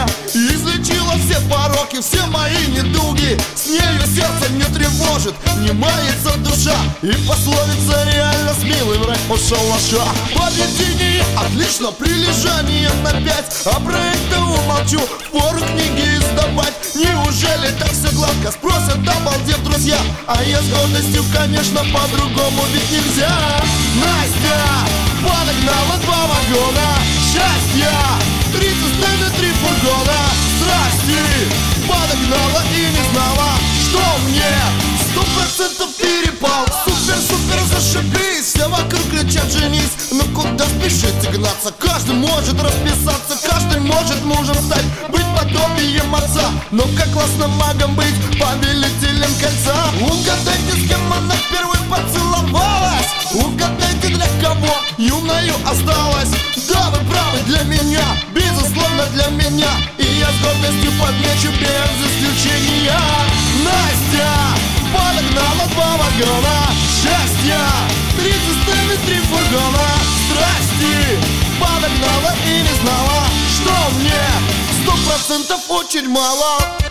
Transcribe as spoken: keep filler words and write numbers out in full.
излечила все пороки, все мои недуги. С нею сердце не тревожит, не мается душа. И пословица реально с милым враг ушел лоша. Поведение отлично, прилежание на пять, а про это умолчу, впору книги издавать. Неужели так все гладко, спросят, обалдев, друзья. А я с гордостью, конечно, по-другому ведь нельзя. Настя подогнала два вагона счастья, три цистерны, три фургона страсти. Подогнала и не знала, что мне сто процентов перепал. Супер-супер зашибись, все вокруг кричат женись. Но куда спешить гнаться, каждый может расписаться, каждый может мужем стать, быть подобием отца. Но как классно магом быть повелителем кольца. Угадайте, с кем она впервые поцеловалась, угадайте, для кого юною осталась. Да, вы правы, для меня, безусловно для меня. И я с гордостью подмечу без исключения. Настя подогнала два вагона счастья, три цистерны, три фургона страсти. Подогнала и не знала, что мне сто процентов очень мало.